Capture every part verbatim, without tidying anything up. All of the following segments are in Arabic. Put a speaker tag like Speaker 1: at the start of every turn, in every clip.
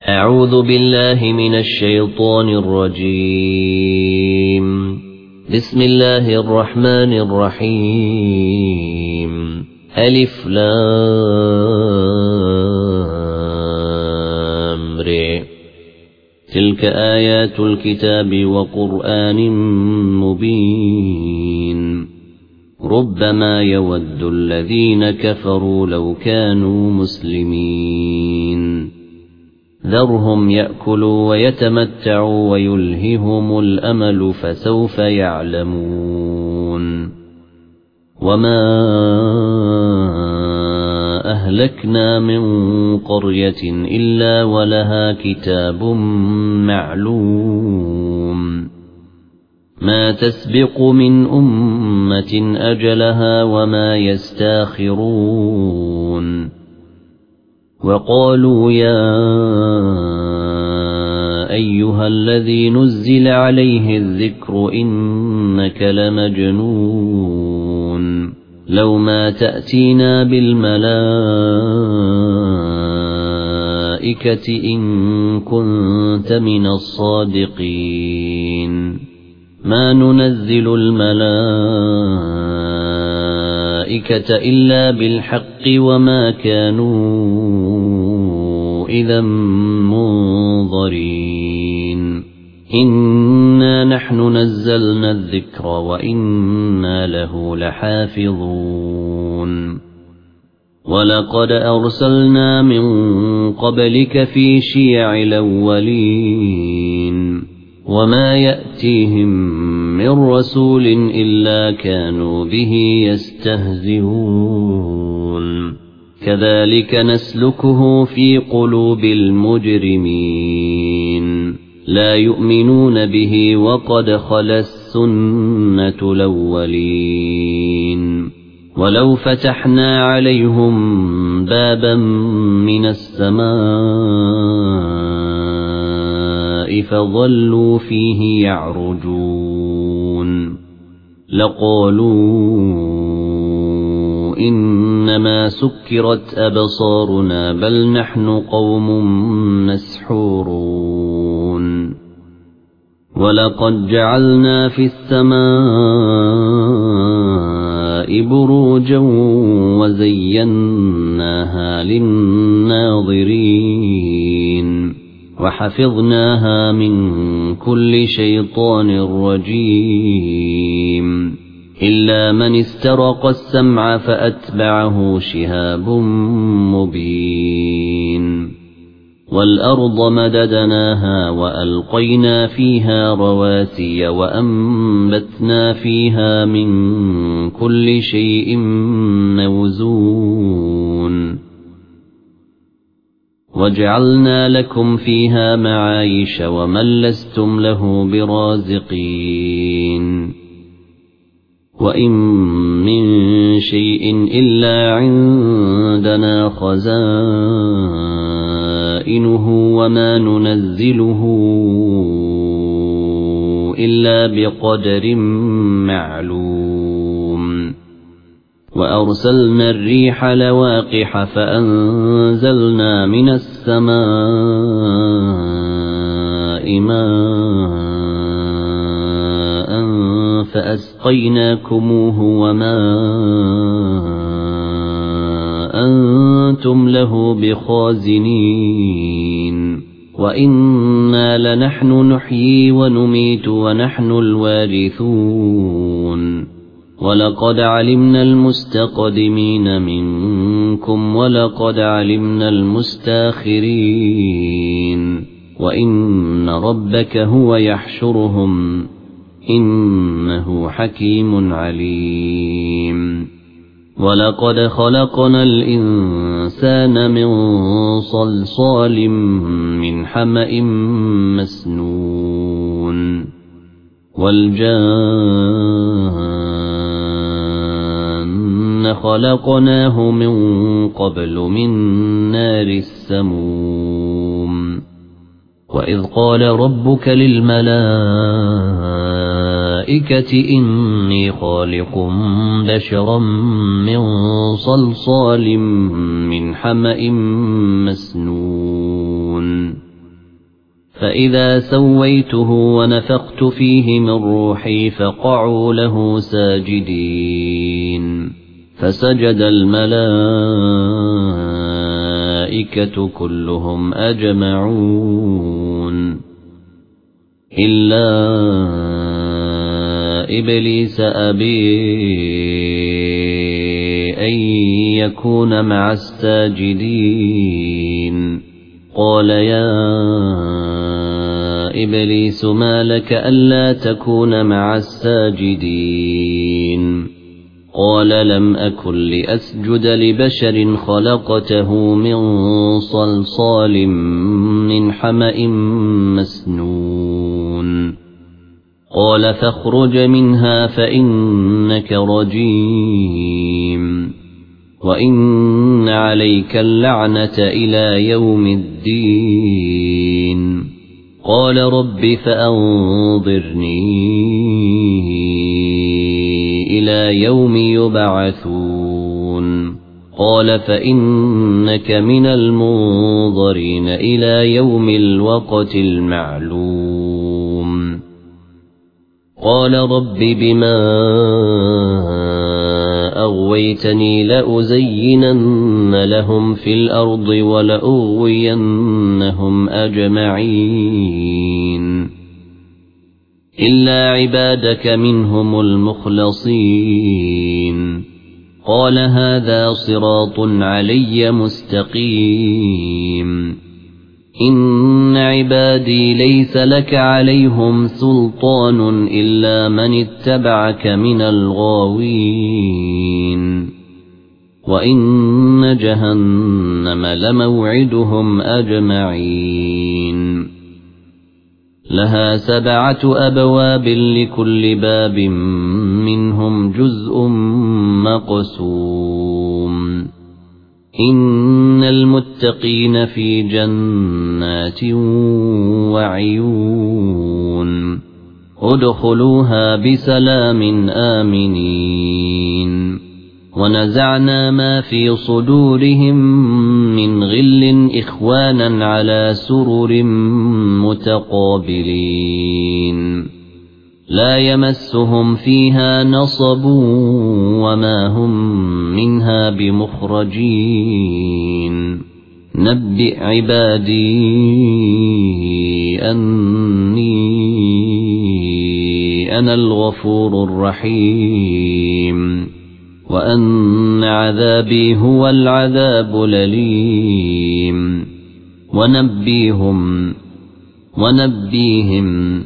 Speaker 1: أعوذ بالله من الشيطان الرجيم. بسم الله الرحمن الرحيم. ألف لام ر. تلك آيات الكتاب وقرآن مبين. ربما يود الذين كفروا لو كانوا مسلمين. ذرهم يأكلوا ويتمتعوا ويلههم الأمل فسوف يعلمون. وما أهلكنا من قرية إلا ولها كتاب معلوم. ما تسبق من أمة أجلها وما يستاخرون. وقالوا يا أيها الذي نزل عليه الذكر إنك لمجنون. لو ما تأتينا بالملائكة إن كنت من الصادقين. ما ننزل الملائكة إلا بالحق وما كانوا إذا منظرين. إنا نحن نزلنا الذكر وإنا له لحافظون. ولقد أرسلنا من قبلك في شيع الأولين. وما يأتيهم من رسول إلا كانوا به يستهزئون. كذلك نسلكه في قلوب المجرمين. لا يؤمنون به وقد خلت السنة الأولين. ولو فتحنا عليهم بابا من السماء فظلوا فيه يعرجون لقالوا إنما سكرت أبصارنا بل نحن قوم مسحورون. ولقد جعلنا في السماء بروجا وزيناها للناظرين وحفظناها من كل شيطان رجيم. إلا من استرق السمع فأتبعه شهاب مبين. والأرض مددناها وألقينا فيها رواسي وأنبتنا فيها من كل شيء موزون. وجعلنا لكم فيها معايش ومن لستم له برازقين. وإن من شيء إلا عندنا خزائنه وما ننزله إلا بقدر معلوم. وأرسلنا الريح لواقح فأنزلنا من السماء ماء فأسقيناكموه وما أنتم له بخازنين. وإنا لنحن نحيي ونميت ونحن الوارثون. ولقد علمنا المستقدمين منكم ولقد علمنا المستاخرين. وإن ربك هو يحشرهم إنه حكيم عليم. ولقد خلقنا الإنسان من صلصال من حمأ مسنون. والجان خلقناه من قبل من نار السموم. وإذ قال ربك للملائكة إني خالق بشرا من صلصال من حمأ مسنون فإذا سويته ونفخت فيه من روحي فقعوا له ساجدين فسجد الملائكة كلهم أجمعون إلا إبليس أبي أن يكون مع الساجدين قال يا إبليس ما لك ألا تكون مع الساجدين قال لم أكن لأسجد لبشر خلقته من صلصال من حمأ مسنون قال فاخرج منها فإنك رجيم وإن عليك اللعنة إلى يوم الدين قال رب فأنظرني إلى يوم يبعثون قال فإنك من المنظرين إلى يوم الوقت المعلوم قال رب بما أغويتني لأزينن لهم في الأرض ولأغوينهم أجمعين إلا عبادك منهم المخلصين قال هذا صراط علي مستقيم إن عبادي ليس لك عليهم سلطان إلا من اتبعك من الغاوين وإن جهنم لموعدهم أجمعين لها سبعة أبواب لكل باب منهم جزء مقسوم إن المتقين في جنات وعيون ادخلوها بسلام آمنين ونزعنا ما في صدورهم من غل إخوانا على سرر متقابلين لا يمسهم فيها نصب وما هم منها بمخرجين نبئ عبادي أني أنا الغفور الرحيم وأن عذابي هو العذاب الأليم ونبئهم ونبئهم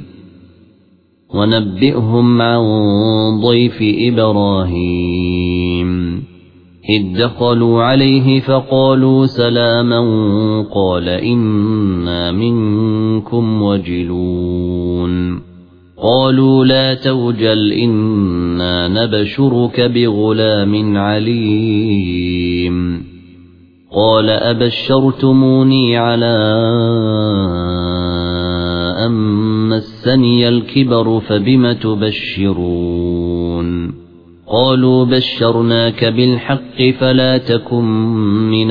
Speaker 1: ونبئهم عن ضيف إبراهيم إذ دخلوا عليه فقالوا سلاما قال إنا منكم وجلون قالوا لا توجل إنا نبشرك بغلام عليم قال أبشرتموني على أن مسني الكبر فبم تبشرون قالوا بشرناك بالحق فلا تكن من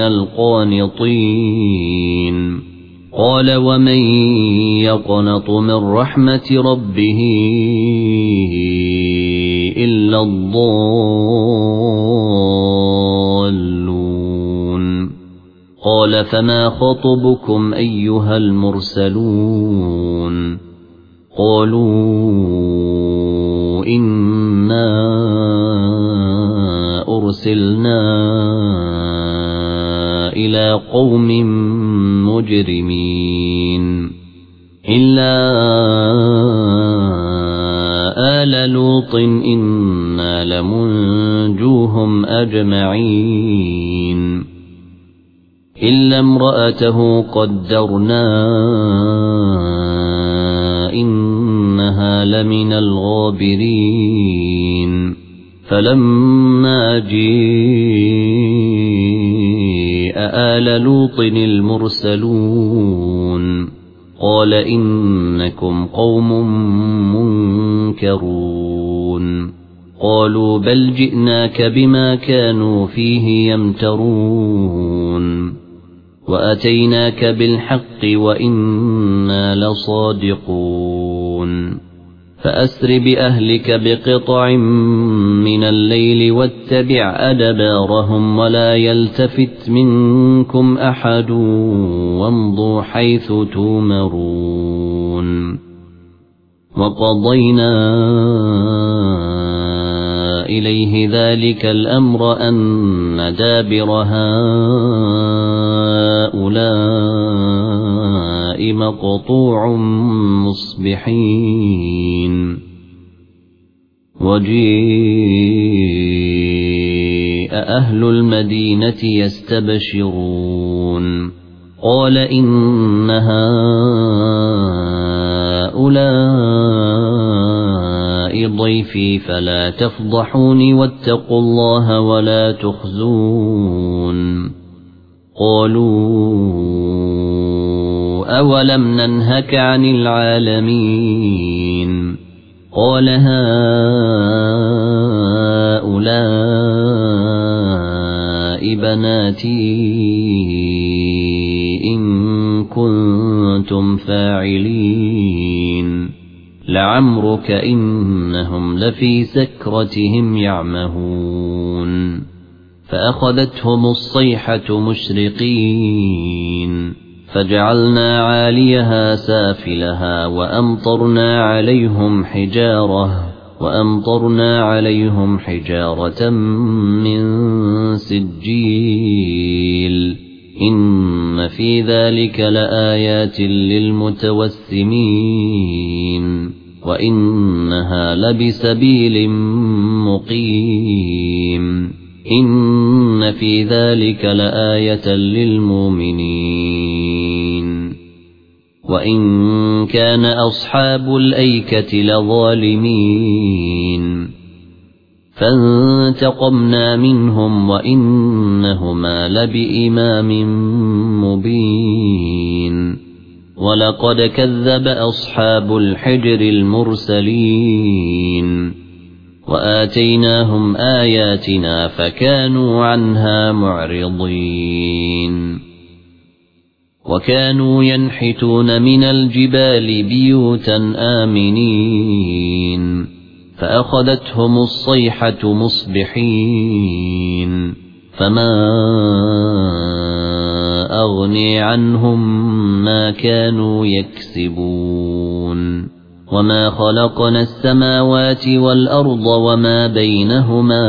Speaker 1: القانطين قال ومن يقنط من رحمة ربه إلا الضالون قال فما خطبكم أيها المرسلون قالوا إنا أرسلنا إلى قوم مجرمين إلا آل لوط إنا لمنجوهم أجمعين إلا امرأته قدرنا إنها لمن الغابرين فلما جيء آل لوط المرسلون قال إنكم قوم منكرون قالوا بل جئناك بما كانوا فيه يمترون وأتيناك بالحق وإنا لصادقون فأسر بأهلك بقطع من الليل واتبع أدبارهم ولا يلتفت منكم أحد وامضوا حيث تومرون وقضينا إليه ذلك الأمر أن دابر هؤلاء مقطوع مصبحين وجيء أهل المدينة يستبشرون قال إن هؤلاء ضيفي فلا تفضحوني واتقوا الله ولا تخزون قالوا أولم ننهك عن العالمين قال هؤلاء بناتي إن كنتم فاعلين لعمرك إنهم لفي سكرتهم يعمهون فأخذتهم الصيحة مشرقين فجعلنا عاليها سافلها وأمطرنا عليهم حجارة وأمطرنا عليهم حجارة من سجيل إن في ذلك لآيات للمتوسمين وإنها لبسبيل مقيم إن في ذلك لآية للمؤمنين وإن كان أصحاب الأيكة لظالمين فانتقمنا منهم وإنهما لبإمام مبين ولقد كذب أصحاب الحجر المرسلين وآتيناهم آياتنا فكانوا عنها معرضين وكانوا ينحتون من الجبال بيوتا آمنين فأخذتهم الصيحة مصبحين فما أغني عنهم ما كانوا يكسبون وما خلقنا السماوات والأرض وما بينهما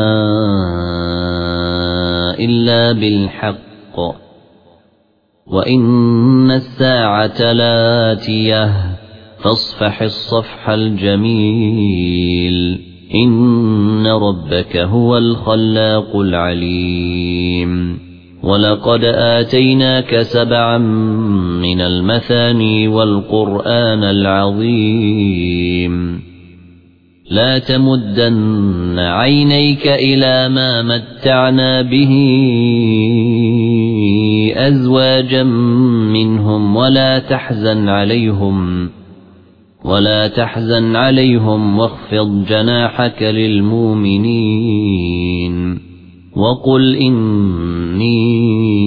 Speaker 1: إلا بالحق وإن الساعة لاتية فاصفح الصفح الجميل إن ربك هو الخلاق العليم ولقد آتيناك سبعا من المثاني والقرآن العظيم لا تمدن عينيك إلى ما متعنا به أزواجا منهم ولا تحزن عليهم ولا تحزن عليهم واخفض جناحك للمؤمنين وقل إني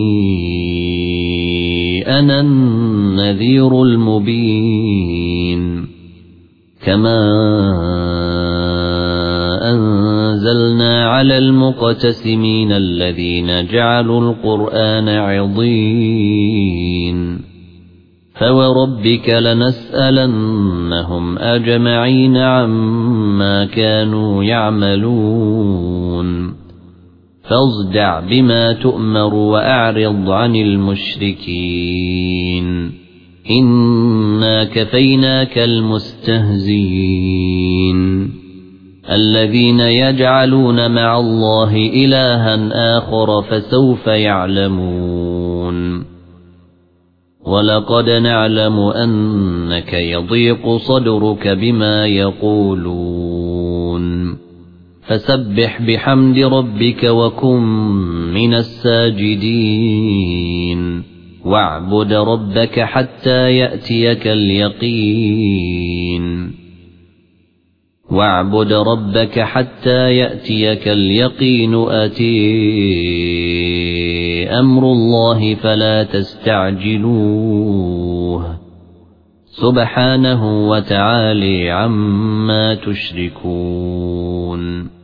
Speaker 1: أنا النذير المبين كما أنزلنا على المقتسمين الذين جعلوا القرآن عضين فوربك لنسألنهم أجمعين عما كانوا يعملون فاصدع بما تؤمر وأعرض عن المشركين إنا كفيناك المستهزئين الذين يجعلون مع الله إلها آخر فسوف يعلمون ولقد نعلم أنك يضيق صدرك بما يقولون فسبح بحمد ربك وكن من الساجدين واعبد ربك حتى يأتيك اليقين واعبد ربك حتى يأتيك اليقين أتي أمر الله فلا تستعجلوه سبحانه وتعالى عما تشركون.